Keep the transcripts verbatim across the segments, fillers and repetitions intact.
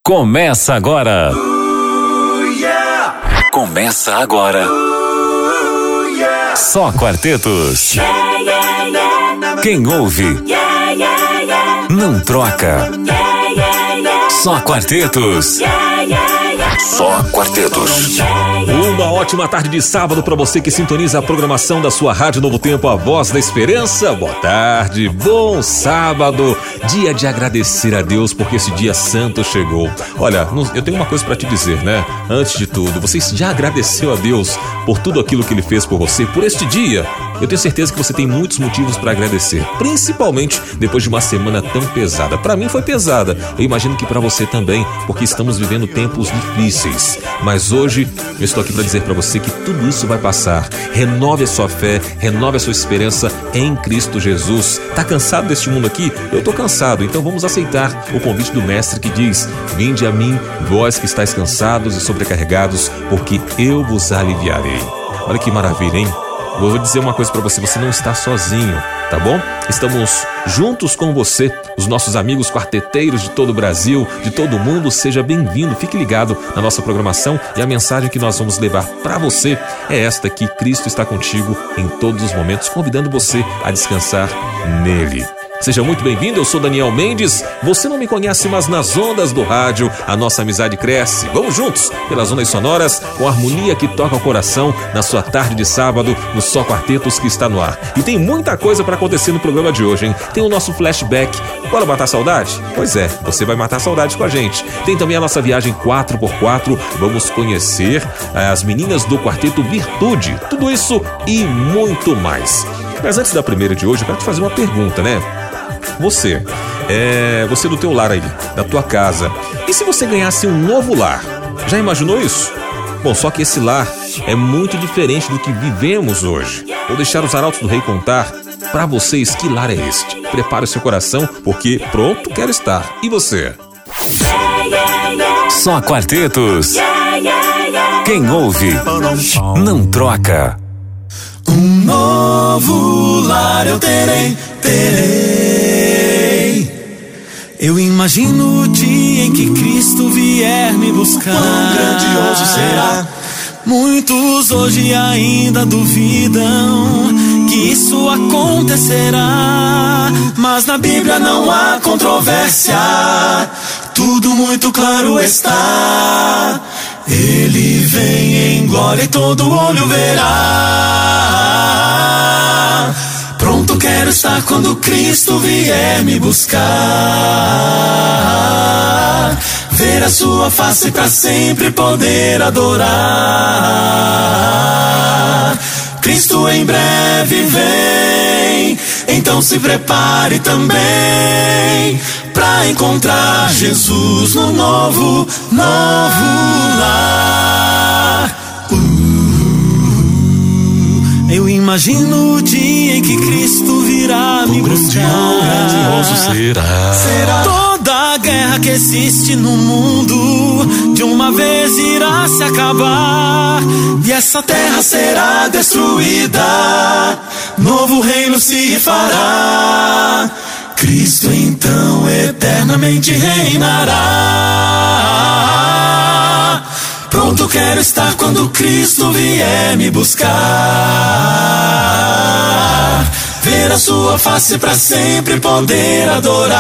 Começa agora. Começa agora. Só Quartetos. Quem ouve não troca. Só Quartetos. Só Quartetos. Uma ótima tarde de sábado para você que sintoniza a programação da sua Rádio Novo Tempo, a Voz da Esperança. Boa tarde, bom sábado, dia de agradecer a Deus porque esse dia santo chegou. Olha, eu tenho uma coisa para te dizer, né? Antes de tudo, você já agradeceu a Deus por tudo aquilo que Ele fez por você, por este dia? Eu tenho certeza que você tem muitos motivos para agradecer, principalmente depois de uma semana tão pesada. Para mim foi pesada, eu imagino que para você também, porque estamos vivendo tempos difíceis. Mas hoje eu estou aqui para dizer para você que tudo isso vai passar. Renove a sua fé, renove a sua esperança em Cristo Jesus. Tá cansado deste mundo aqui? Eu tô cansado, então vamos aceitar o convite do Mestre que diz: vinde a mim, vós que estáis cansados e sobrecarregados, porque eu vos aliviarei. Olha que maravilha, hein? Vou dizer uma coisa pra você, você não está sozinho, tá bom? Estamos juntos com você, os nossos amigos quarteteiros de todo o Brasil, de todo o mundo. Seja bem-vindo, fique ligado na nossa programação e a mensagem que nós vamos levar pra você é esta: que Cristo está contigo em todos os momentos, convidando você a descansar nele. Seja muito bem-vindo, eu sou Daniel Mendes. Você não me conhece, mas nas ondas do rádio a nossa amizade cresce. Vamos juntos pelas ondas sonoras, com a harmonia que toca o coração na sua tarde de sábado, no Só Quartetos que está no ar. E tem muita coisa para acontecer no programa de hoje, hein? Tem o nosso flashback. Bora matar saudade? Pois é, você vai matar saudade com a gente. Tem também a nossa viagem quatro por quatro. Vamos conhecer as meninas do Quarteto Virtude. Tudo isso e muito mais. Mas antes da primeira de hoje, eu quero te fazer uma pergunta, né? Você, é, você do teu lar aí, da tua casa. E se você ganhasse um novo lar? Já imaginou isso? Bom, só que esse lar é muito diferente do que vivemos hoje. Vou deixar os arautos do rei contar pra vocês que lar é este. Prepare o seu coração, porque pronto quero estar. E você? Só Quartetos. Quem ouve não troca. Um novo lar eu terei, terei. Eu imagino o dia em que Cristo vier me buscar. Quão grandioso será. Muitos hoje ainda duvidam que isso acontecerá, mas na Bíblia não há controvérsia, tudo muito claro está. Ele vem em glória e todo olho verá. Pronto quero estar quando Cristo vier me buscar, ver a sua face pra sempre poder adorar. Cristo em breve vem, então se prepare também pra encontrar Jesus no novo, novo lar. Uh, eu imagino o dia em que Cristo virá me buscar. Grandioso será. Será. Toda a guerra que existe no mundo de uma vez irá se acabar, e essa terra será destruída, novo reino se fará. Cristo então eternamente reinará. Pronto quero estar quando Cristo vier me buscar, ver a sua face pra sempre poder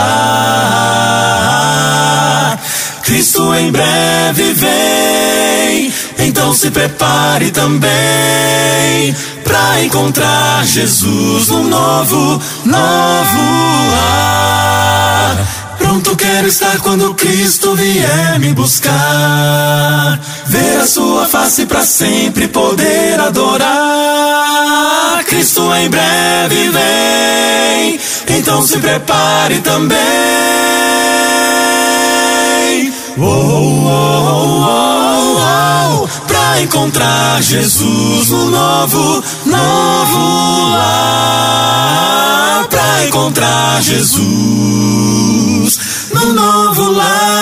adorar. Cristo em breve vem, então se prepare também pra encontrar Jesus no novo, novo lar. Pronto quero estar quando Cristo vier me buscar, ver a sua face pra sempre poder adorar. Cristo em breve vem, então se prepare também. Oh, oh, oh, oh, oh, pra encontrar Jesus no novo, novo lar. Pra encontrar Jesus no novo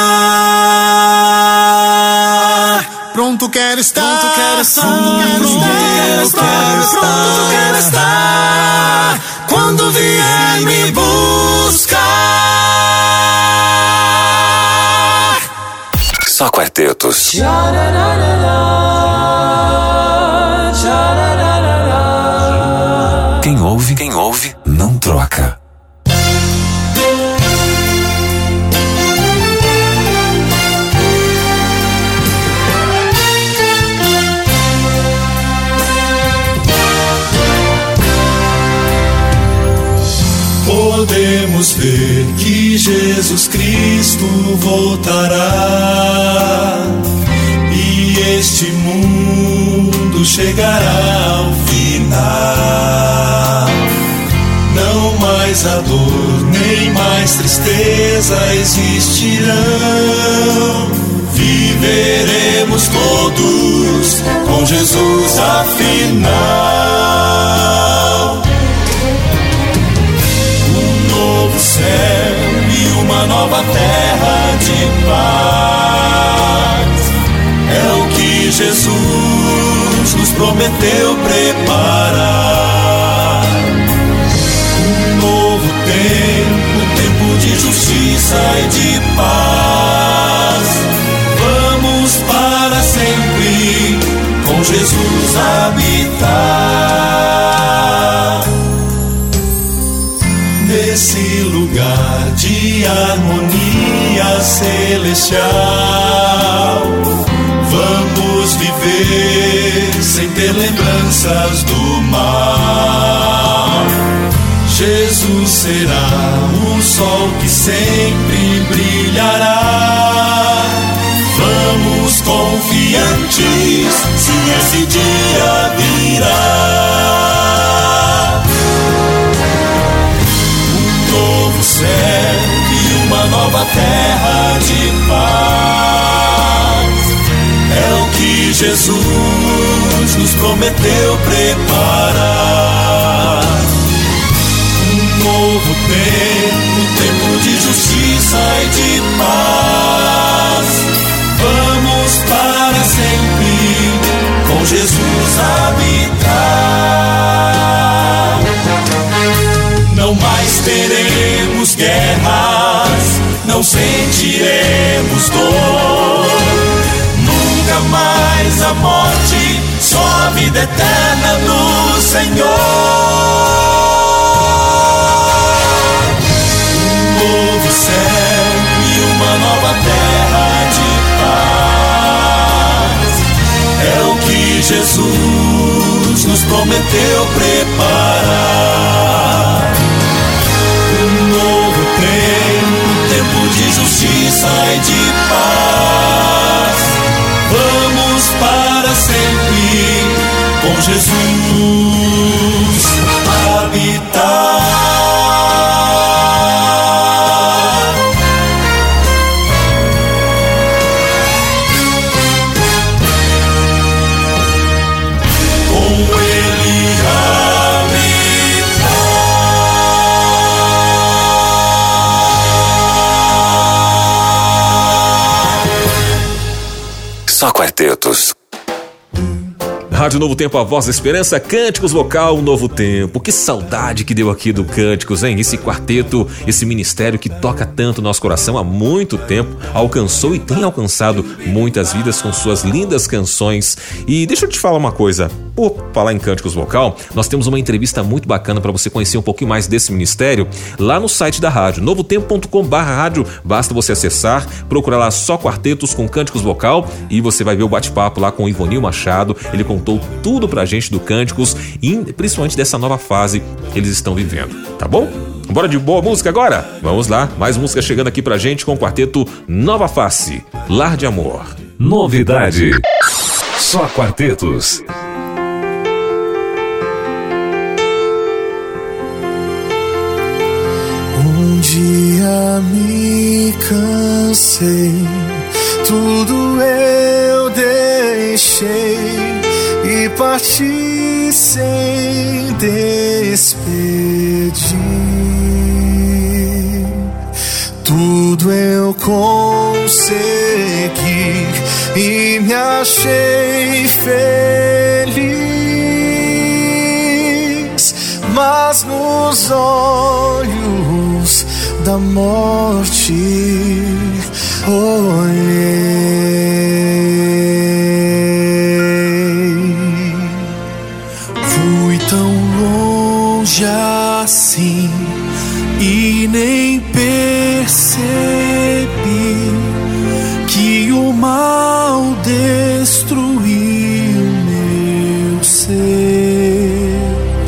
lar. Pronto quero estar, pronto quero estar, pronto quero estar, pronto quero estar quando vier me buscar. Só quartetos. Quem ouve, quem ouve, não troca. Podemos ver que Jesus Cristo voltará e este mundo chegará ao final. Não mais a dor, nem mais tristeza existirão. Viveremos todos com Jesus afinal. Um céu e uma nova terra de paz é o que Jesus nos prometeu preparar. Um novo tempo, tempo de justiça e de paz. Vamos para sempre com Jesus habitar. Nesse lugar de harmonia celestial, vamos viver sem ter lembranças do mal. Jesus será o sol que sempre brilhará. Vamos confiantes se esse dia virá. Céu e uma nova terra de paz é o que Jesus nos prometeu preparar. Um novo tempo, tempo de justiça e de paz. Vamos para sempre com Jesus habitar. Não mais teremos guerras, não sentiremos dor. Nunca mais a morte, só a vida eterna no Senhor. Um novo céu e uma nova terra de paz é o que Jesus nos prometeu preparar. Um novo tempo, tempo de justiça e de paz. Vamos para sempre com Jesus habitar. Com Ele Só quartetos. Rádio Novo Tempo, a voz da esperança, Cânticos Vocal Novo Tempo. Que saudade que deu aqui do Cânticos, hein? Esse quarteto, esse ministério que toca tanto nosso coração há muito tempo, alcançou e tem alcançado muitas vidas com suas lindas canções. E deixa eu te falar uma coisa, por falar em Cânticos Vocal, nós temos uma entrevista muito bacana para você conhecer um pouquinho mais desse ministério lá no site da rádio, novo tempo ponto com barra rádio. Basta você acessar, procurar lá só quartetos com Cânticos Vocal e você vai ver o bate-papo lá com o Ivonil Machado. Ele contou tudo pra gente do Cânticos e principalmente dessa nova fase que eles estão vivendo, tá bom? Bora de boa música agora? Vamos lá, mais música chegando aqui pra gente com o quarteto Nova Face, Lar de Amor. Novidade. Só quartetos. Um dia me cansei, tudo eu deixei e parti sem despedir. Tudo eu consegui e me achei feliz, mas nos olhos da morte olhei mal destruir meu ser.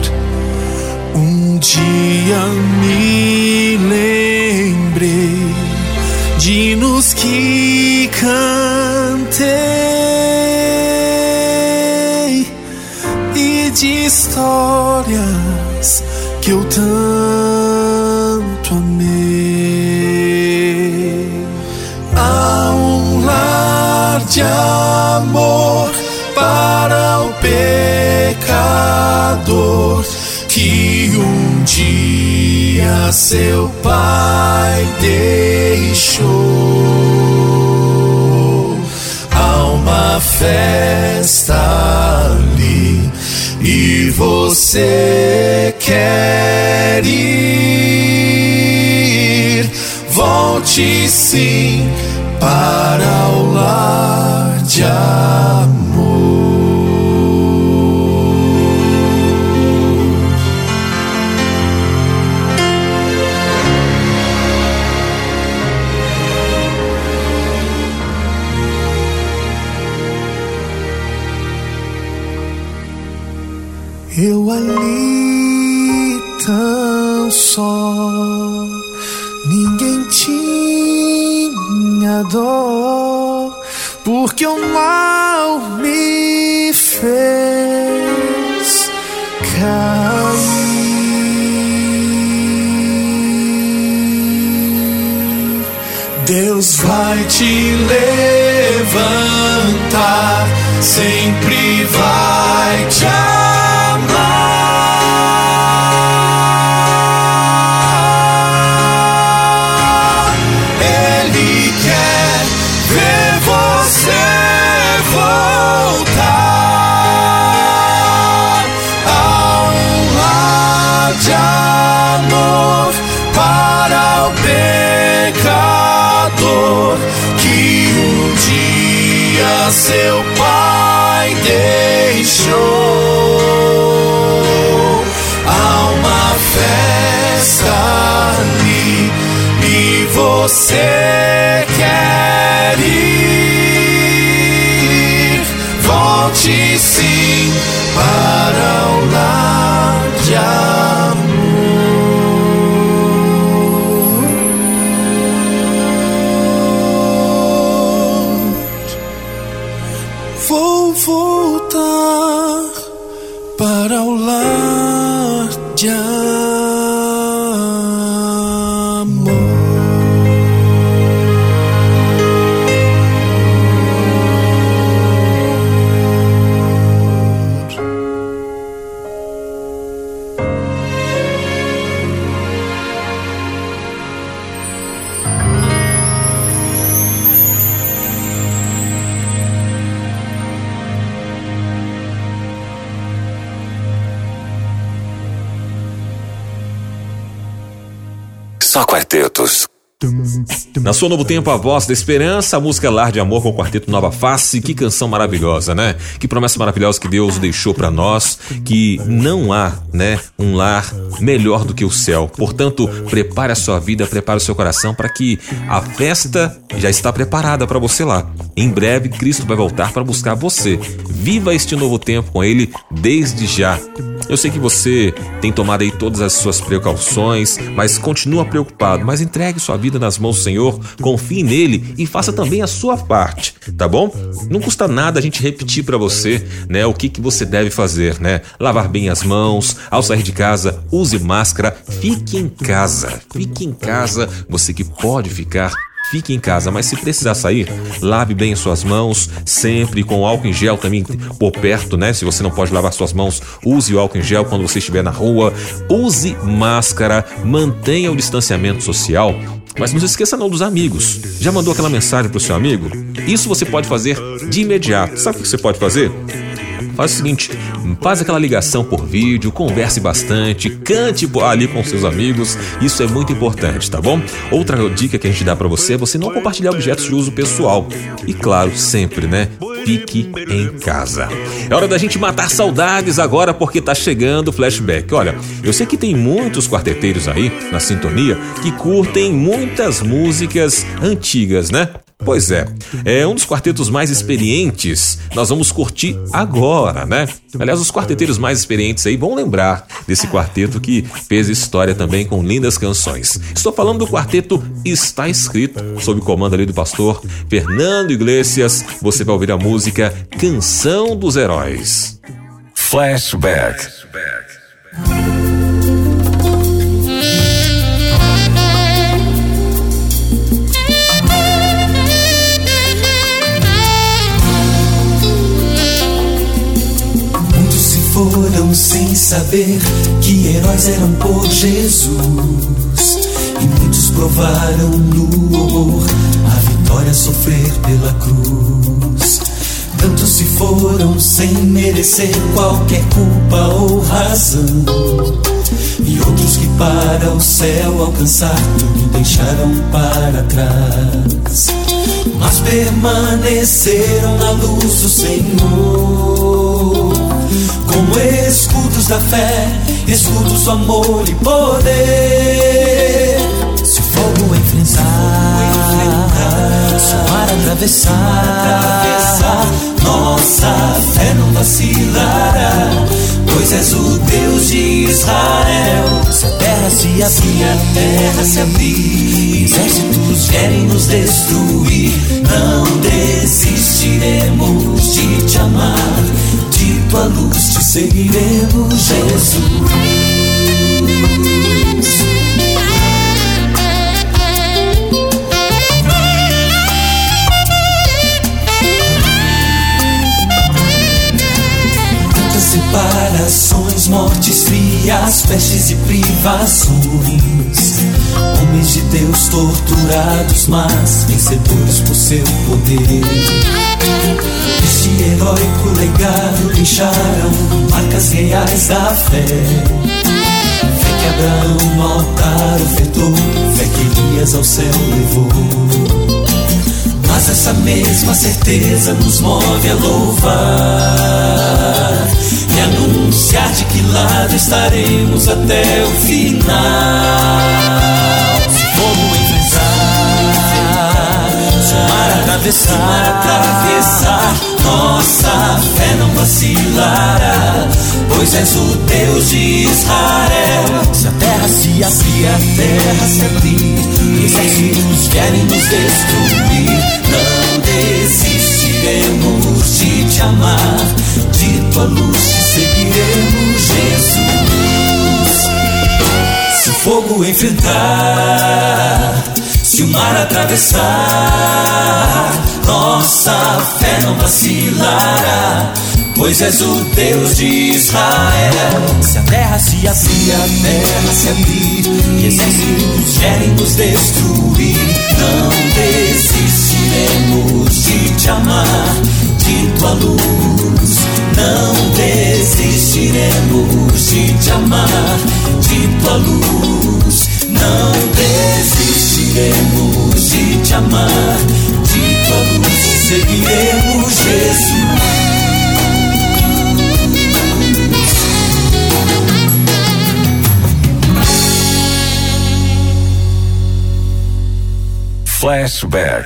Um dia me lembrei de hinos que cantei e de histórias que eu tanto amei. Há um lar de amor para o pecador que um dia seu pai deixou. Há uma festa ali e você quer ir. Volte sim para o lar de amor. Eu ali tão só, ninguém tinha dó, porque o mal me fez cair. Deus vai te levantar, sempre vai te amar. Ele quer ver você voltar a um lar de amor para o pecador que um dia seu pai deixou. Há uma festa ali e você quer ir. Volte sim para o lar de amor. Vou voltar para o lar de amor. Só quartetos. Na sua Novo Tempo, a voz da esperança, a música Lar de Amor com o Quarteto Nova Face. Que canção maravilhosa, né? Que promessa maravilhosa que Deus deixou pra nós, que não há, né, um lar melhor do que o céu. Portanto, prepare a sua vida, prepare o seu coração para que a festa já está preparada para você lá. Em breve, Cristo vai voltar para buscar você. Viva este novo tempo com Ele desde já. Eu sei que você tem tomado aí todas as suas precauções, mas continua preocupado. Mas entregue sua vida nas mãos do Senhor, confie nele e faça também a sua parte, tá bom? Não custa nada a gente repetir para você, né, o que, que você deve fazer, né? Lavar bem as mãos, ao sair de casa, use máscara, fique em casa, fique em casa, você que pode ficar. Fique em casa, mas se precisar sair, lave bem as suas mãos, sempre com álcool em gel também por perto, né? Se você não pode lavar suas mãos, use o álcool em gel quando você estiver na rua. Use máscara, mantenha o distanciamento social. Mas não se esqueça não dos amigos. Já mandou aquela mensagem para o seu amigo? Isso você pode fazer de imediato. Sabe o que você pode fazer? Faz o seguinte, faz aquela ligação por vídeo, converse bastante, cante ali com seus amigos, isso é muito importante, tá bom? Outra dica que a gente dá pra você é você não compartilhar objetos de uso pessoal. E claro, sempre, né? Fique em casa. É hora da gente matar saudades agora porque tá chegando o flashback. Olha, eu sei que tem muitos quarteteiros aí na sintonia que curtem muitas músicas antigas, né? Pois é, é um dos quartetos mais experientes, nós vamos curtir agora, né? Aliás, os quarteteiros mais experientes aí vão lembrar desse quarteto que fez história também com lindas canções. Estou falando do quarteto Está Escrito, sob o comando ali do pastor Fernando Iglesias. Você vai ouvir a música Canção dos Heróis. Flashback. Muitos se foram sem saber que heróis eram por Jesus, e muitos provaram no horror a vitória a sofrer pela cruz. Tantos se foram sem merecer qualquer culpa ou razão, e outros que para o céu alcançar tudo deixaram para trás, mas permaneceram na luz do Senhor, como escudos da fé, escudos do amor e poder. Se o fogo enfrentar, se o mar atravessar, nossa fé não vacilará, pois és o Deus de Israel. Se a terra se abrir, se a terra se abrir, exércitos vierem nos destruir, não desistiremos de te amar, de tua luz te seguiremos, Jesus. Separações, mortes frias, pestes e privações, homens de Deus torturados, mas vencedores por seu poder. Este heróico legado deixaram marcas reais da fé, fé que Abraão no altar ofertou, fé que Elias ao céu levou. Mas essa mesma certeza nos move a louvar e anunciar de que lado estaremos até o final. Se fogo enfrentar, se o mar atravessar, atravessar, nossa fé não vacilará, pois és o Deus de Israel. Se a terra se abrir, a terra se abrir, exércitos querem nos destruir, não desistiremos de te amar, de tua luz te seguiremos, Jesus. Se o fogo enfrentar, se o mar atravessar, nossa fé não vacilará, pois és o Deus de Israel. Se a terra se abrir, a terra se abrir, e exércitos querem nos destruir, não desistiremos de te amar, de tua luz. Não desistiremos de te amar, de tua luz. Não desistiremos de te amar, de tua luz. Seguiremos, Jesus. Flashback.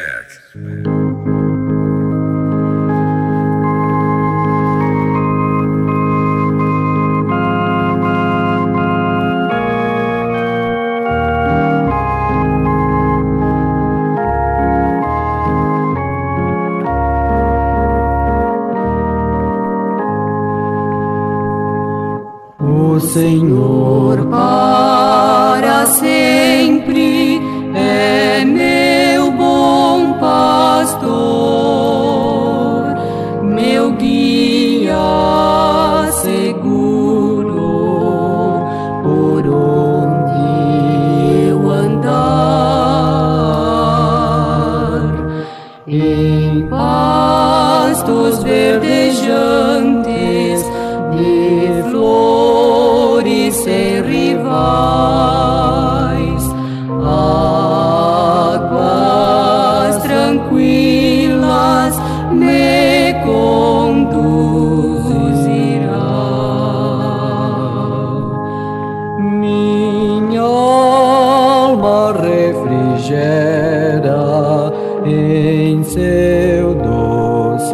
O Senhor para sempre é meu bom pastor, meu guia seguro por onde eu andar, em pastos verdejantes de flores sem rivais, águas tranquilas me conduzirá. Minha alma refrigera em seu doce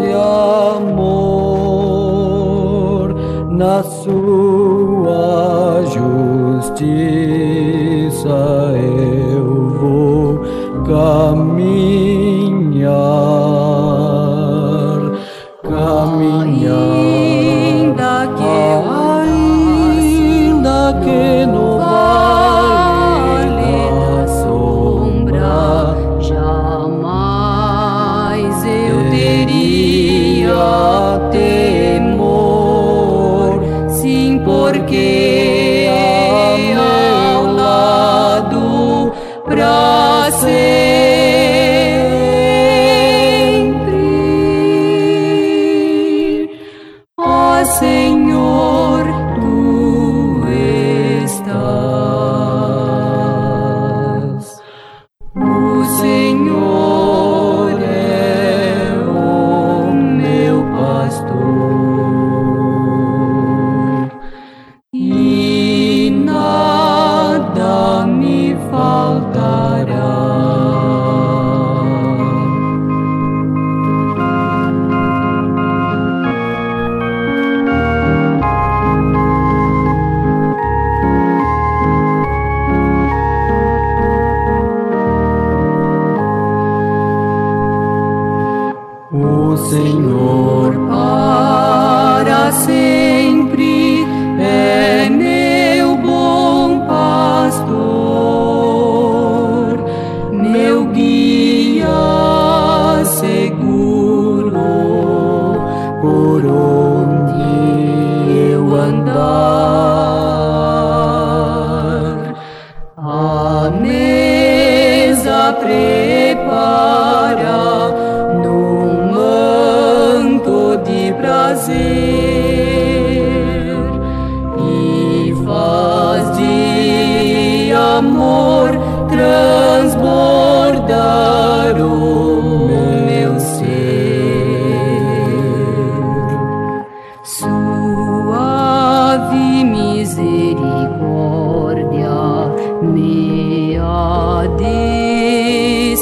amor, na sua justiça eu vou caminhar, caminhar. Ainda que eu ainda que no vale da sombra jamais eu teria temor, sim, porque ao lado pra sempre, ó Senhor, tu estás. O Senhor é o meu pastor e nada me faltará. o Senhor Para sempre é meu bom pastor, meu guia seguro por onde eu andar. A mesa prepara num manto de prazer e faz de amor transbordar o meu ser. Suave misericórdia me há de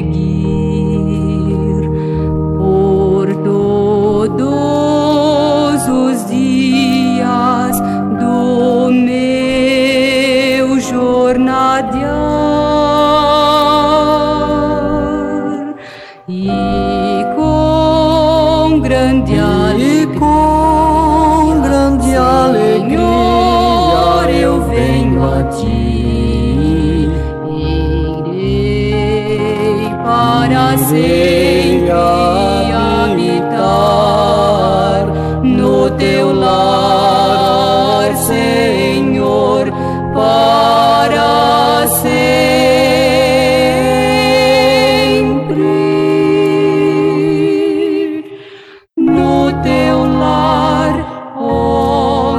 seguir por todos os dias do meu jornadear, e com grande e alegria, com grande alegria Senhor, eu venho a ti, irei para sempre habitar no teu lar, Senhor, para sempre. No teu lar, ó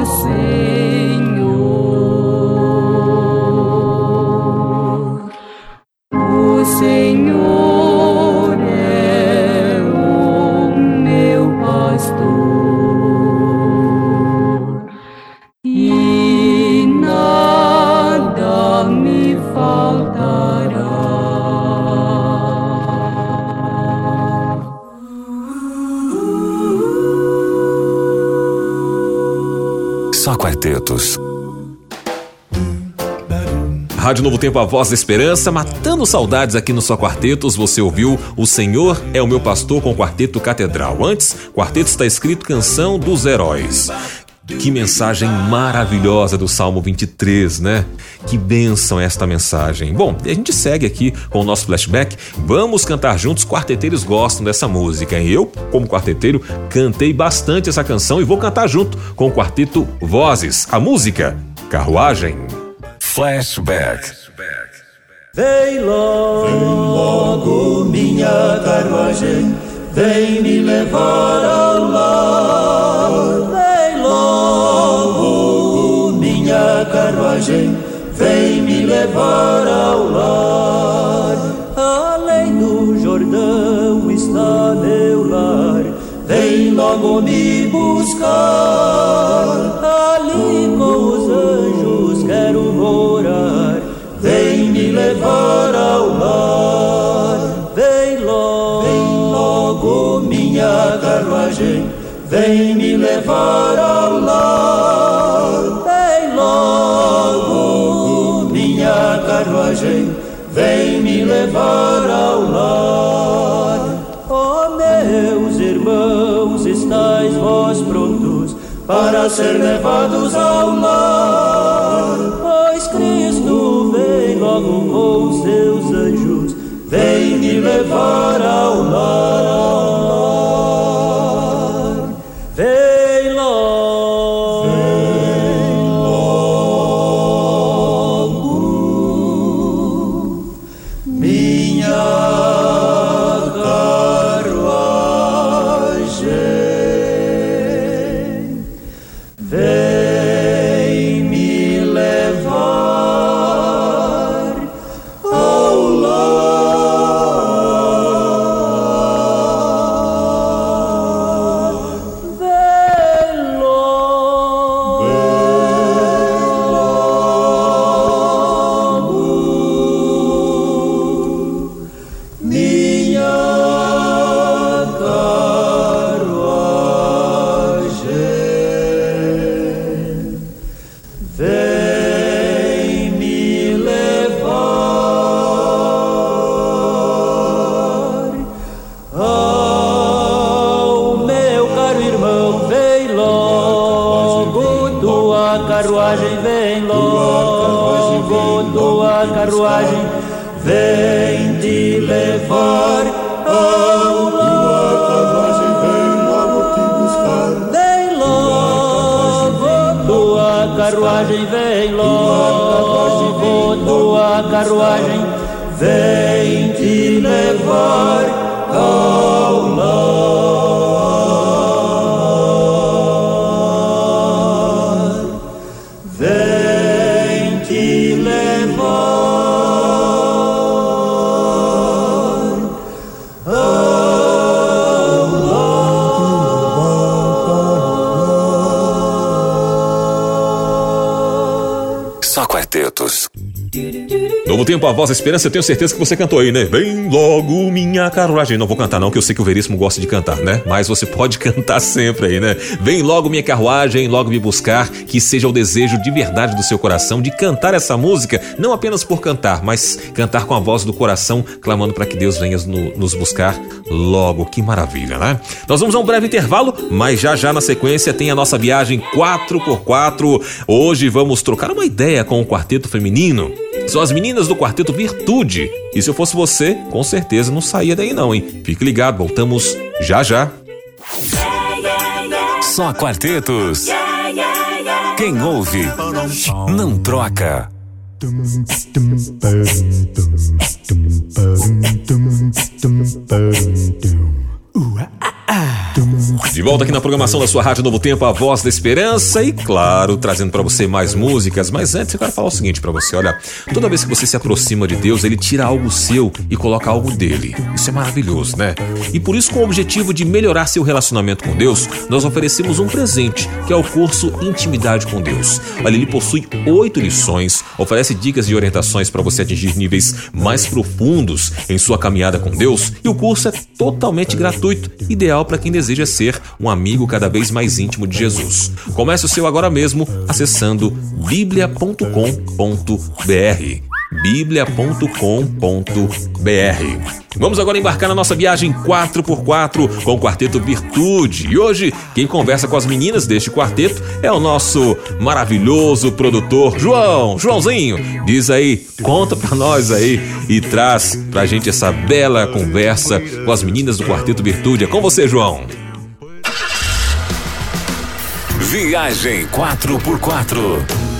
Senhor. O Senhor é o meu pastor e nada me faltará. Só quartetos. Rádio Novo Tempo, a voz da esperança, matando saudades aqui no Só Quartetos. Você ouviu O Senhor é o Meu Pastor com o Quarteto Catedral. Antes, quarteto está escrito Canção dos Heróis. Que mensagem maravilhosa do Salmo vinte e três, né? Que bênção esta mensagem. Bom, a gente segue aqui com o nosso flashback. Vamos cantar juntos. Quarteteiros gostam dessa música. Eu, como quarteteiro, cantei bastante essa canção e vou cantar junto com o quarteto Vozes. A música Carruagem. Flashback. Vem logo, vem logo, minha carruagem, vem me levar ao lar. Vem logo, minha carruagem, vem me levar ao lar. Além do Jordão está meu lar, vem logo me buscar. Ali com os anjos quero morar, vem me levar ao lar. Vem logo, vem minha carruagem, vem me levar ao lar. Vem logo, minha carruagem, vem me levar ao lar. Ó oh, meus irmãos, estáis vós prontos para ser levados ao lar? Pois Cristo vem logo com seus anjos, vem me levar ao lar, ao lar. Vem logo, vem logo, minha carruagem, vem me levar ao lar. Vem logo, minha carruagem, vem me levar ao meu caro irmão. Vem logo, tua carruagem, vem logo, tua carruagem, vem te levar ao lar. Vem logo, tua carruagem, vem logo, tua carruagem, vem te levar ao lar. Vem te levar ao lar. Só quartetos. Novo Tempo, a Voz da Esperança, eu tenho certeza que você cantou aí, né? Vem logo minha carruagem. Não vou cantar não, que eu sei que o Veríssimo gosta de cantar, né? Mas você pode cantar sempre aí, né? Vem logo minha carruagem, logo me buscar, que seja o desejo de verdade do seu coração de cantar essa música, não apenas por cantar, mas cantar com a voz do coração, clamando para que Deus venha no, nos buscar logo. Que maravilha, né? Nós vamos a um breve intervalo, mas já já na sequência tem a nossa viagem quatro por quatro. Hoje vamos trocar uma ideia com o quarteto feminino. São as meninas do quarteto Virtude. E se eu fosse você, com certeza não saía daí não, hein? Fique ligado, voltamos já já. Só quartetos. Quem ouve, não troca. De volta aqui na programação da sua Rádio Novo Tempo, a Voz da Esperança, e claro, trazendo pra você mais músicas. Mas antes eu quero falar o seguinte pra você, olha, toda vez que você se aproxima de Deus, Ele tira algo seu e coloca algo dele. Isso é maravilhoso, né? E por isso, com o objetivo de melhorar seu relacionamento com Deus, nós oferecemos um presente, que é o curso Intimidade com Deus. Olha, ele possui oito lições, oferece dicas e orientações para você atingir níveis mais profundos em sua caminhada com Deus, e o curso é totalmente gratuito, ideal para quem deseja ser um amigo cada vez mais íntimo de Jesus. Comece o seu agora mesmo acessando bíblia ponto com ponto br. bíblia ponto com ponto br. Vamos agora embarcar na nossa viagem quatro por quatro com o quarteto Virtude. E hoje, quem conversa com as meninas deste quarteto é o nosso maravilhoso produtor João. Joãozinho, diz aí, conta pra nós aí e traz pra gente essa bela conversa com as meninas do quarteto Virtude. É com você, João. Viagem quatro por quatro.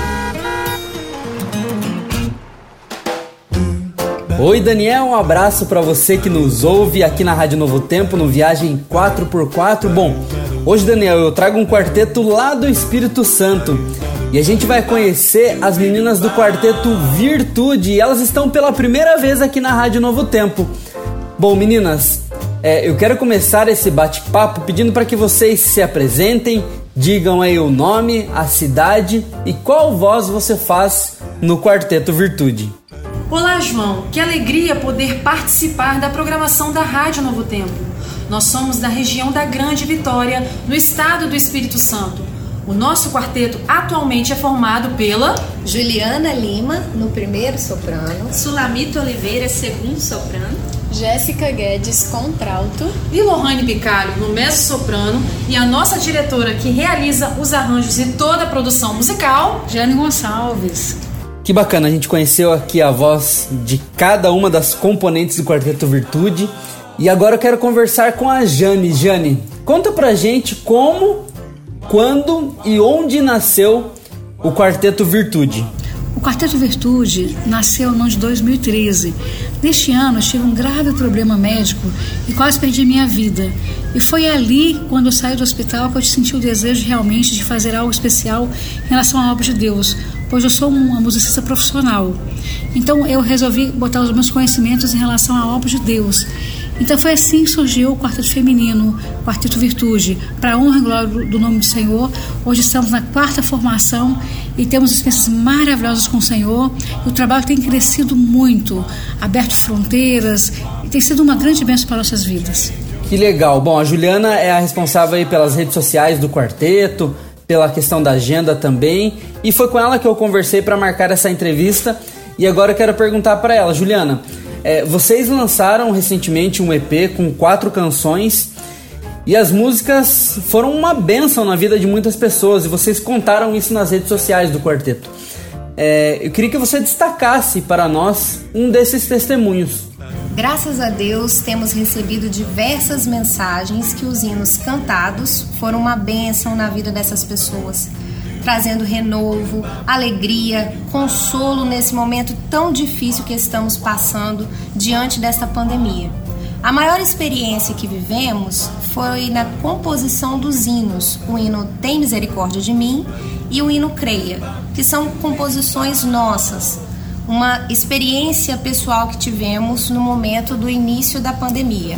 Oi, Daniel, um abraço para você que nos ouve aqui na Rádio Novo Tempo no Viagem quatro por quatro. Bom, hoje, Daniel, eu trago um quarteto lá do Espírito Santo e a gente vai conhecer as meninas do quarteto Virtude, e elas estão pela primeira vez aqui na Rádio Novo Tempo. Bom, meninas, é, eu quero começar esse bate-papo pedindo para que vocês se apresentem, digam aí o nome, a cidade e qual voz você faz no quarteto Virtude. Olá, João. Que alegria poder participar da programação da Rádio Novo Tempo. Nós somos da região da Grande Vitória, no estado do Espírito Santo. O nosso quarteto atualmente é formado pela Juliana Lima, no primeiro soprano, Sulamita Oliveira, segundo soprano, Jéssica Guedes, contralto, e Lohane Bicalho, no mezzo-soprano, e a nossa diretora que realiza os arranjos e toda a produção musical, Jane Gonçalves. Que bacana, a gente conheceu aqui a voz de cada uma das componentes do Quarteto Virtude. E agora eu quero conversar com a Jane. Jane, conta pra gente como, quando e onde nasceu o Quarteto Virtude. O Quarteto Virtude nasceu no ano de dois mil e treze. Neste ano eu tive um grave problema médico e quase perdi minha vida. E foi ali, quando eu saí do hospital, que eu senti o desejo realmente de fazer algo especial em relação à obra de Deus, pois eu sou uma musicista profissional. Então eu resolvi botar os meus conhecimentos em relação à obra de Deus. Então foi assim que surgiu o Quarteto Feminino, Quarteto Virtude, para a honra e glória do nome do Senhor. Hoje estamos na quarta formação e temos experiências maravilhosas com o Senhor. E o trabalho tem crescido muito, aberto fronteiras, e tem sido uma grande bênção para nossas vidas. Que legal. Bom, a Juliana é a responsável aí pelas redes sociais do quarteto, pela questão da agenda também, e foi com ela que eu conversei para marcar essa entrevista. E agora eu quero perguntar para ela, Juliana, é, vocês lançaram recentemente um E P com quatro canções e as músicas foram uma bênção na vida de muitas pessoas e vocês contaram isso nas redes sociais do quarteto. É, eu queria que você destacasse para nós um desses testemunhos. Graças a Deus temos recebido diversas mensagens que os hinos cantados foram uma bênção na vida dessas pessoas, trazendo renovo, alegria, consolo nesse momento tão difícil que estamos passando diante desta pandemia. A maior experiência que vivemos foi na composição dos hinos, o hino Tem Misericórdia de Mim e o hino Creia, que são composições nossas, uma experiência pessoal que tivemos no momento do início da pandemia.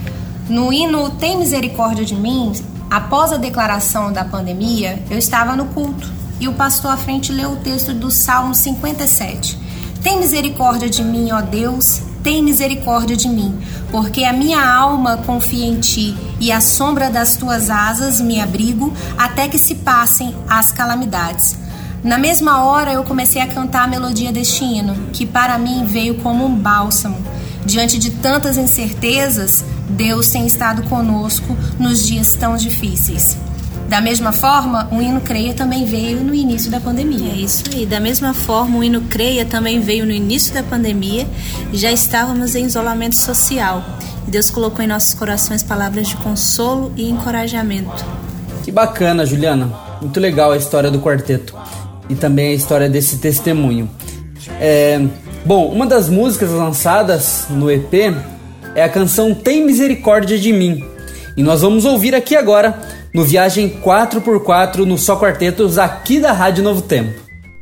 No hino Tem Misericórdia de Mim, após a declaração da pandemia, eu estava no culto e o pastor à frente leu o texto do Salmo cinquenta e sete. Tem misericórdia de mim, ó Deus, tem misericórdia de mim, porque a minha alma confia em ti e à sombra das tuas asas me abrigo até que se passem as calamidades. Na mesma hora eu comecei a cantar a melodia deste hino, que para mim veio como um bálsamo. Diante de tantas incertezas, Deus tem estado conosco nos dias tão difíceis. Da mesma forma, o hino Creia também veio no início da pandemia. É isso aí. Da mesma forma, o hino Creia também veio no início da pandemia e já estávamos em isolamento social. E Deus colocou em nossos corações palavras de consolo e encorajamento. Que bacana, Juliana. Muito legal a história do quarteto e também a história desse testemunho. É... Bom, uma das músicas lançadas no E P é a canção Tem Misericórdia de Mim. E nós vamos ouvir aqui agora no Viagem quatro por quatro no Só Quartetos aqui da Rádio Novo Tempo.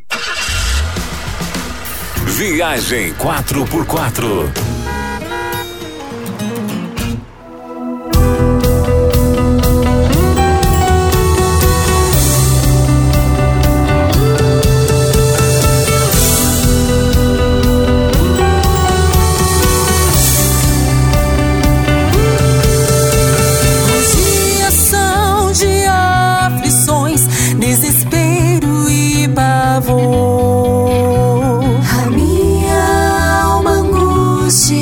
Viagem quatro por quatro. A minha alma angústia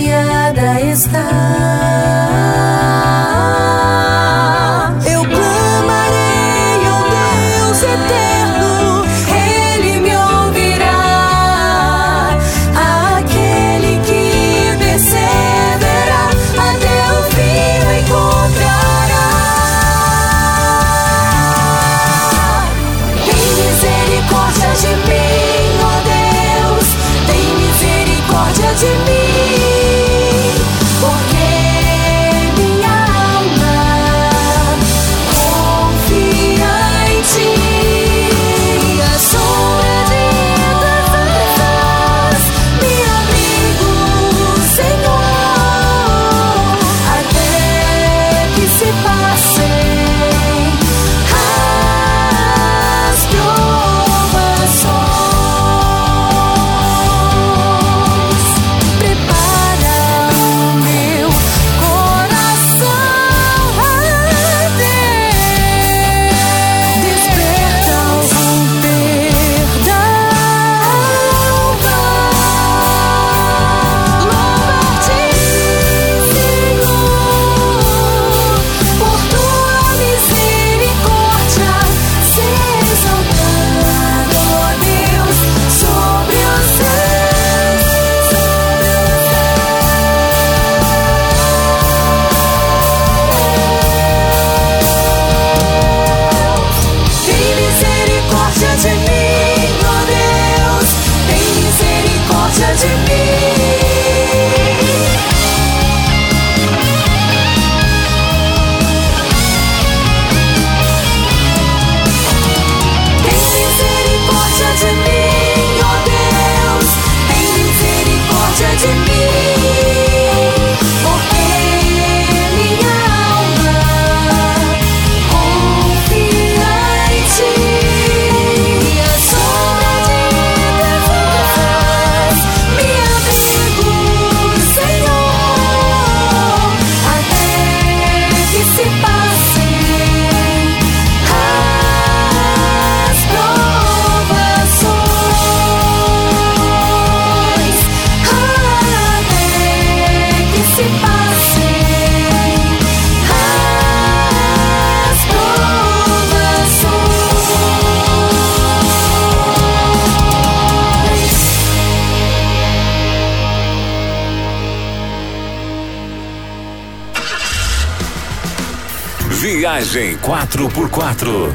Viagem quatro por quatro.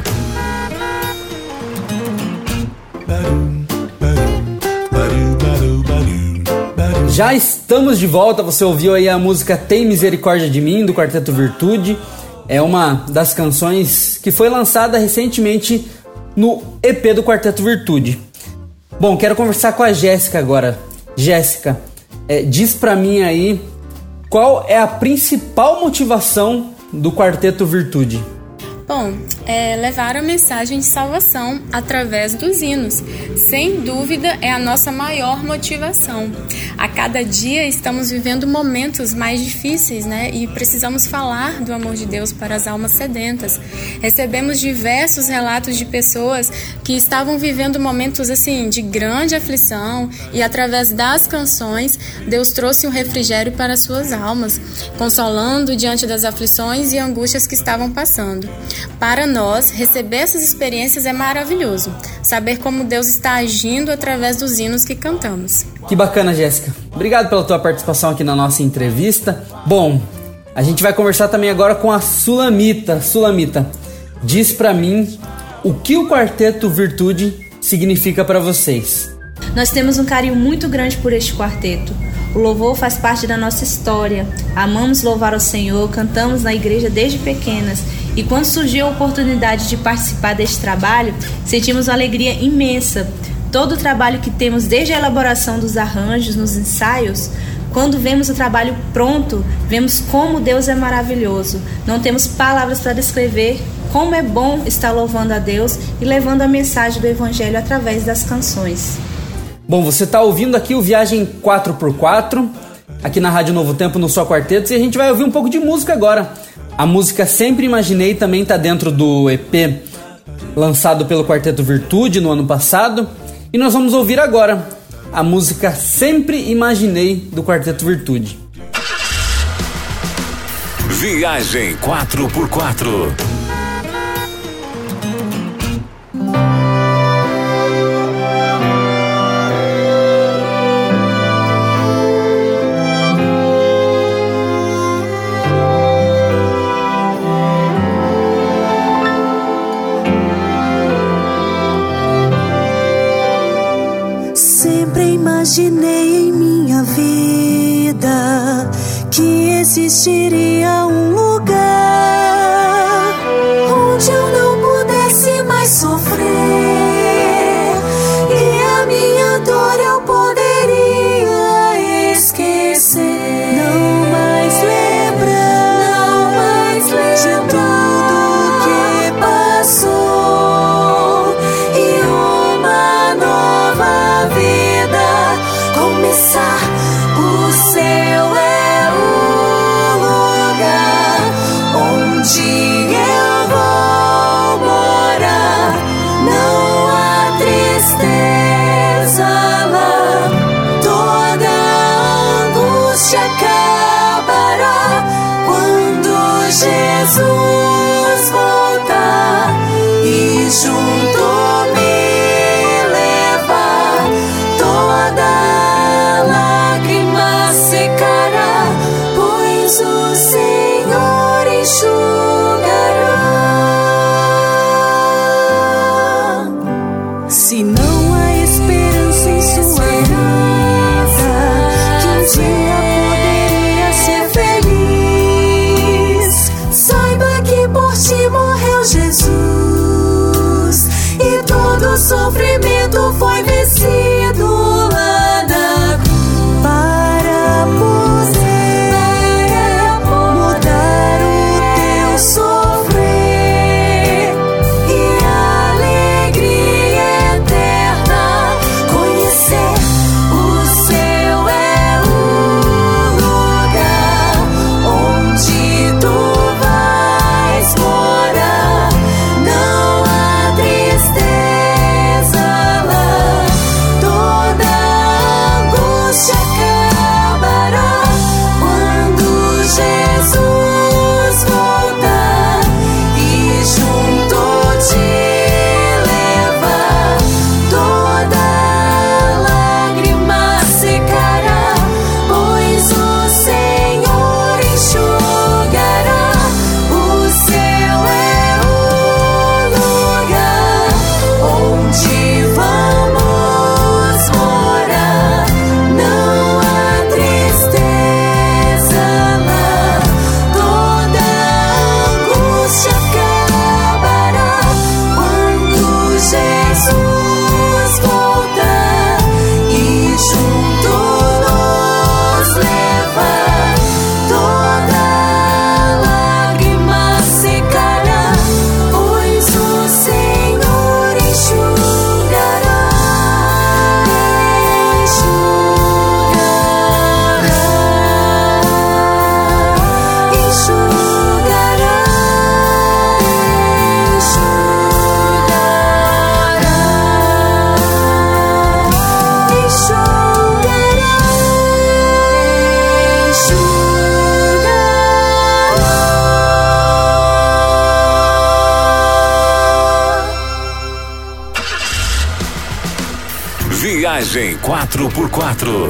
Já estamos de volta, você ouviu aí a música Tem Misericórdia de Mim, do Quarteto Virtude. É uma das canções que foi lançada recentemente no E P do Quarteto Virtude. Bom, quero conversar com a Jéssica agora. Jéssica, é, diz pra mim aí qual é a principal motivação do Quarteto Virtude. Bom, é levar a mensagem de salvação através dos hinos. Sem dúvida, é a nossa maior motivação. A cada dia estamos vivendo momentos mais difíceis, né? E precisamos falar do amor de Deus para as almas sedentas. Recebemos diversos relatos de pessoas que estavam vivendo momentos assim de grande aflição e através das canções, Deus trouxe um refrigério para as suas almas, consolando diante das aflições e angústias que estavam passando. Para nós, receber essas experiências é maravilhoso. Saber como Deus está agindo através dos hinos que cantamos. Que bacana, Jéssica. Obrigado pela tua participação aqui na nossa entrevista. Bom, a gente vai conversar também agora com a Sulamita. Sulamita, diz pra mim o que o Quarteto Virtude significa para vocês. Nós temos um carinho muito grande por este quarteto. O louvor faz parte da nossa história. Amamos louvar ao Senhor, cantamos na igreja desde pequenas. E quando surgiu a oportunidade de participar deste trabalho, sentimos uma alegria imensa. Todo o trabalho que temos desde a elaboração dos arranjos, nos ensaios, quando vemos o trabalho pronto, vemos como Deus é maravilhoso. Não temos palavras para descrever como é bom estar louvando a Deus e levando a mensagem do Evangelho através das canções. Bom, você está ouvindo aqui o Viagem quatro por quatro, aqui na Rádio Novo Tempo, no Só Quartetos, e a gente vai ouvir um pouco de música agora. A música Sempre Imaginei também está dentro do E P lançado pelo Quarteto Virtude no ano passado. E nós vamos ouvir agora a música Sempre Imaginei, do Quarteto Virtude. Viagem quatro por quatro. Imaginei em minha vida que existiria um lugar onde eu não pudesse mais sofrer e a minha dor eu poderia esquecer. Não mais lembrar, não mais lembrar de tudo que passou e uma nova vida começar. O céu é o lugar onde eu vou morar. Não há tristeza lá, toda angústia acabará quando Jesus voltar e junto me levar. Toda secará, pois o Senhor enxugará. Se não há esperança em sua vida, que um dia poderia ser feliz, saiba que por ti morreu Jesus e todo sofrimento foi vencido lá na cruz. Para poder mudar o teu sofrer e alegria eterna conhecer. O céu é o lugar onde tu vais morar. Não há tristeza Viagem quatro por quatro.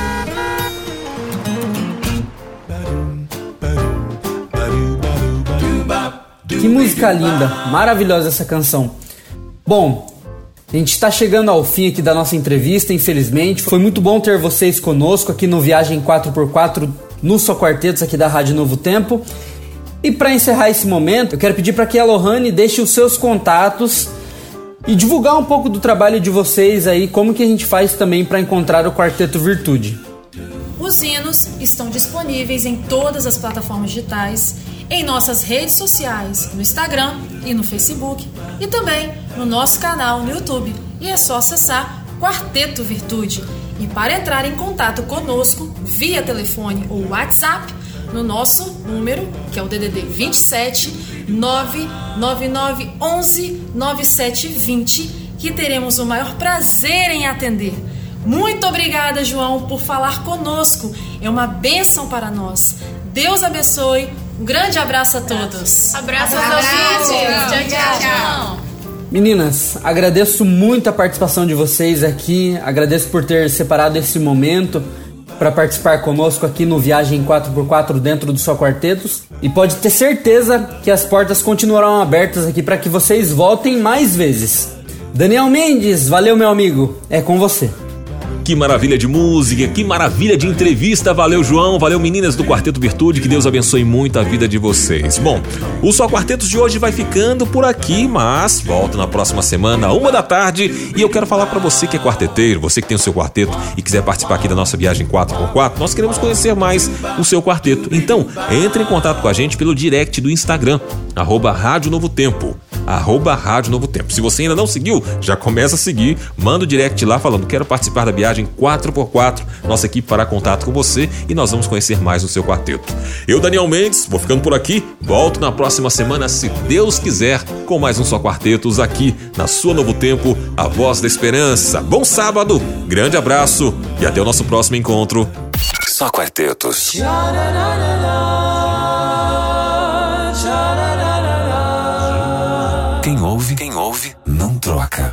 Que música linda, maravilhosa essa canção. Bom, a gente está chegando ao fim aqui da nossa entrevista, infelizmente. Foi muito bom ter vocês conosco aqui no Viagem quatro por quatro, no Só Quartetos aqui da Rádio Novo Tempo. E para encerrar esse momento, eu quero pedir para que a Lohane deixe os seus contatos e divulgar um pouco do trabalho de vocês aí, como que a gente faz também para encontrar o Quarteto Virtude. Os hinos estão disponíveis em todas as plataformas digitais, em nossas redes sociais, no Instagram e no Facebook, e também no nosso canal no YouTube. E é só acessar Quarteto Virtude. E para entrar em contato conosco via telefone ou WhatsApp, no nosso número, que é o D D D vinte e sete, nove nove nove onze, nove sete vinte, que teremos o maior prazer em atender. Muito obrigada, João, por falar conosco. É uma bênção para nós. Deus abençoe. Um grande abraço a todos. Abraço aos filhos. Tchau, tchau. Meninas, agradeço muito a participação de vocês aqui. Agradeço por ter separado esse momento para participar conosco aqui no Viagem quatro por quatro dentro do Só Quartetos. E pode ter certeza que as portas continuarão abertas aqui para que vocês voltem mais vezes. Daniel Mendes, valeu, meu amigo. É com você. Que maravilha de música, que maravilha de entrevista. Valeu, João, valeu, meninas do Quarteto Virtude, que Deus abençoe muito a vida de vocês. Bom, o Só Quartetos de hoje vai ficando por aqui, mas volto na próxima semana, uma da tarde, e eu quero falar pra você que é quarteteiro, você que tem o seu quarteto e quiser participar aqui da nossa viagem quatro por quatro, nós queremos conhecer mais o seu quarteto. Então, entre em contato com a gente pelo direct do Instagram, arroba Rádio Novo Tempo. Arroba Rádio Novo Tempo. Se você ainda não seguiu, já começa a seguir, manda o direct lá falando: quero participar da viagem quatro por quatro. Nossa equipe fará contato com você e nós vamos conhecer mais o seu quarteto. Eu, Daniel Mendes, vou ficando por aqui. Volto na próxima semana, se Deus quiser, com mais um Só Quartetos aqui na sua Novo Tempo, a voz da esperança. Bom sábado, grande abraço e até o nosso próximo encontro. Só Quartetos. Quem ouve, quem ouve, não troca.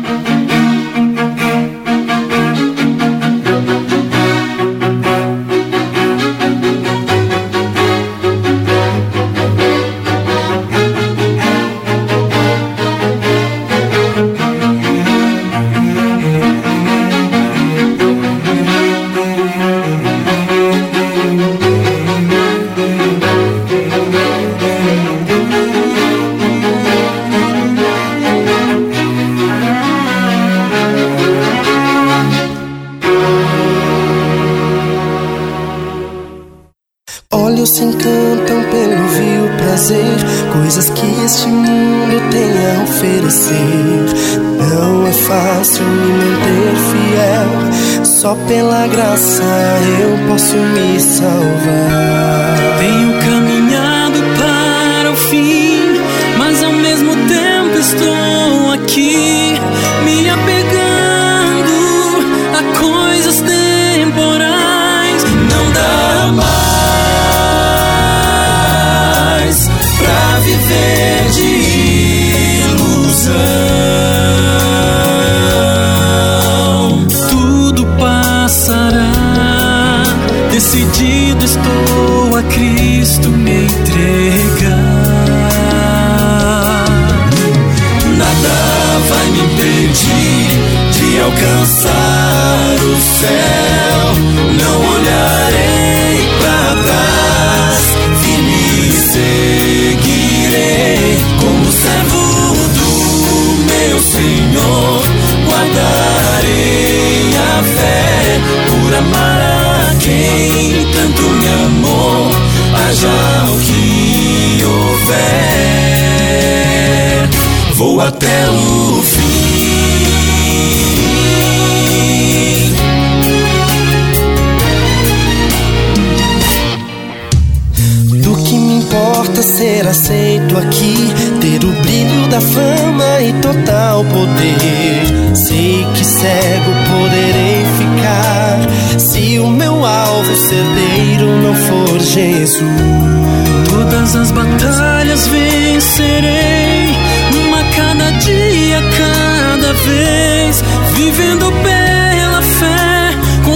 Olhos se encantam pelo vil prazer, coisas que este mundo tem a oferecer. Não é fácil me manter fiel, só pela graça eu posso me salvar. Tenho caminhado para o fim, mas ao mesmo tempo estou aqui, me apegando a coisas temporais. Não dá mais pra viver de ilusão. Tudo passará, decidido estou a Cristo me entregar. Nada vai me impedir de alcançar o céu. Não olharei pra trás, firme seguirei como servo do meu Senhor. Guardarei a fé por amar a quem tanto me amou. Haja o que houver, vou até o fim. Do que me importa ser aceito aqui, ter o brilho da fama e total poder. Sei que cego poderei ficar, se o meu alvo certeiro não for Jesus. Todas as batalhas vencerei, uma cada dia, cada vez, vivendo perto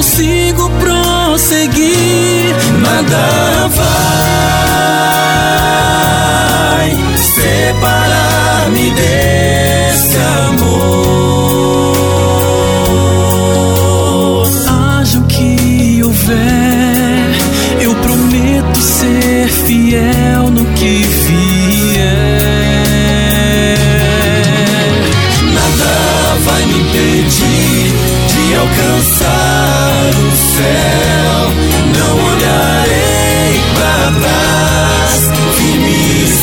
consigo prosseguir. Nada vai separar-me desse amor. Haja o que houver, eu prometo ser fiel no que vier. Nada vai me impedir de alcançar o céu. Não olharei para trás, firme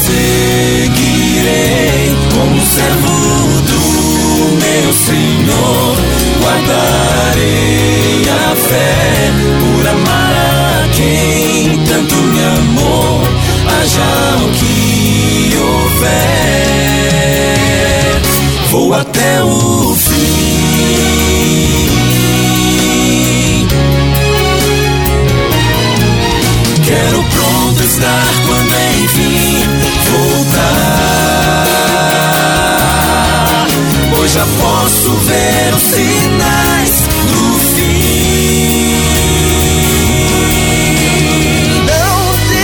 seguirei como servo do meu Senhor. Guardarei a fé por amar a quem tanto me amou. Haja o que houver, vou até o fim. Quero pronto estar quando enfim voltar, pois já posso ver os sinais do fim. Não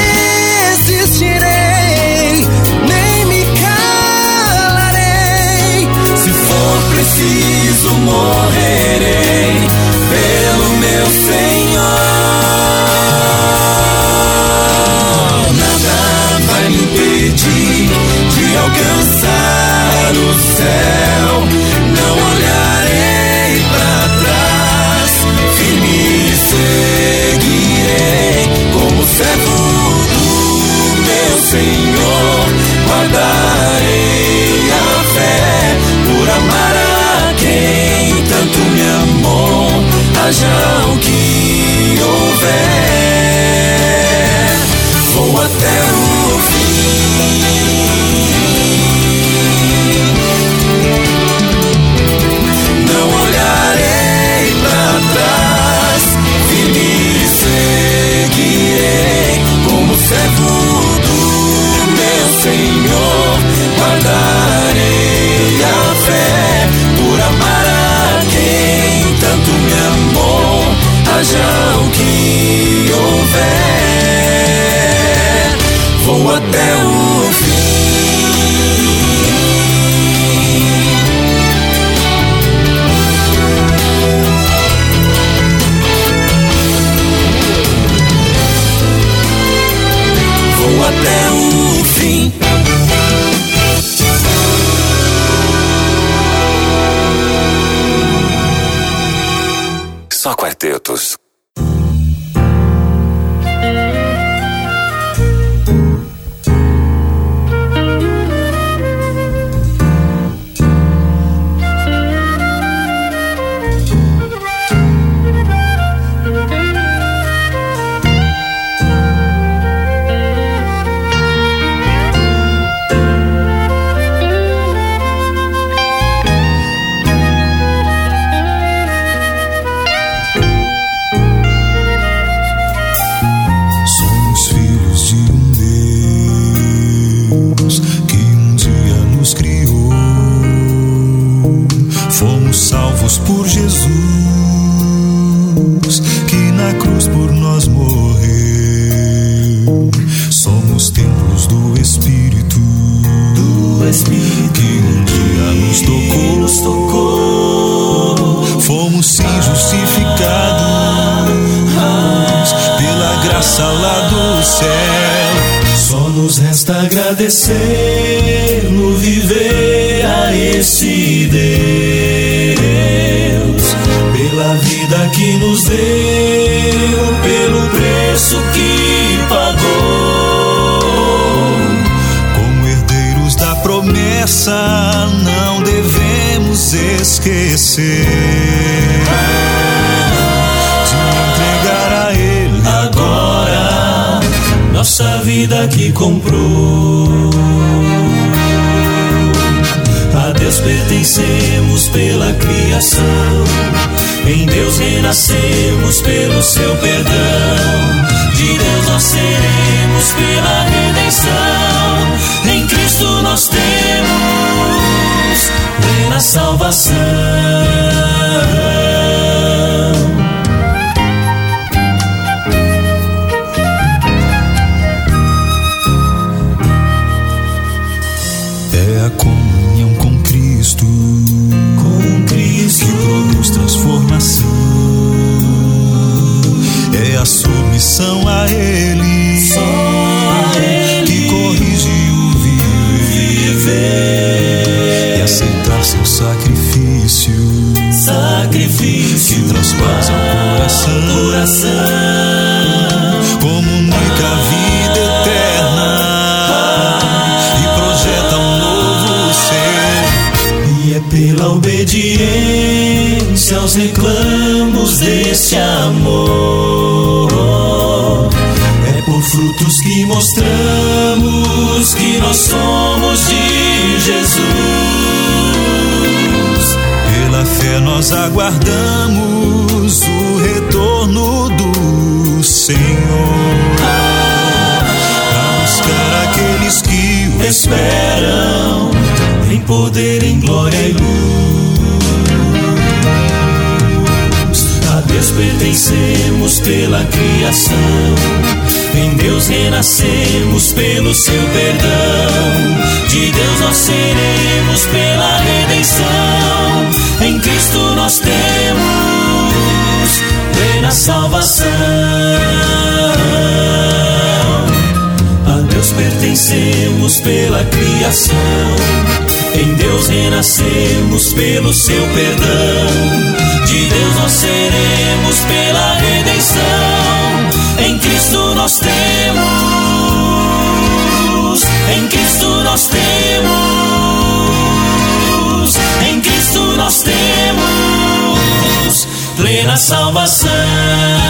desistirei, nem me calarei. Se for preciso, morrerei pelo meu Senhor. De alcançar o céu, não olharei para trás, firme seguirei como servo do meu Senhor. Guardarei a fé por amar a quem tanto me amou. Haja o que houver, vou até o servo do meu Senhor. Guardarei a fé por amar a quem tanto me amou. Haja o que houver, vou até o até o fim. Só quartetos. Por Jesus, que na cruz por nós morreu. Somos templos do Espírito, do Espírito que um dia nos tocou. Nos tocou. Fomos sim justificados pela graça lá do céu. Só nos resta agradecer no viver a esse Deus, pela vida que nos deu, pelo preço que pagou. Como herdeiros da promessa, não devemos esquecer de entregar a Ele agora nossa vida que comprou. A Deus pertencemos pela criação, em Deus renascemos pelo seu perdão. De Deus nós seremos pela redenção, em Cristo nós temos plena salvação. submissão a Ele, só a Ele, que corrige o viver e aceitar seu sacrifício, sacrifício que transpassa o coração, coração, comunica a vida eterna e projeta um novo ser. E é pela obediência aos reclamos desse amor, é por frutos que mostramos que nós somos de Jesus. Pela fé nós aguardamos o retorno do Senhor, para buscar aqueles que o esperam em poder, em glória e luz. A Deus pertencemos pela criação, em Deus renascemos pelo seu perdão. De Deus nós seremos pela redenção. Em Cristo nós temos plena salvação. A Deus pertencemos pela criação, em Deus renascemos pelo seu perdão. De Deus nós seremos pela redenção. Em Cristo nós temos, em Cristo nós temos, em Cristo nós temos plena salvação.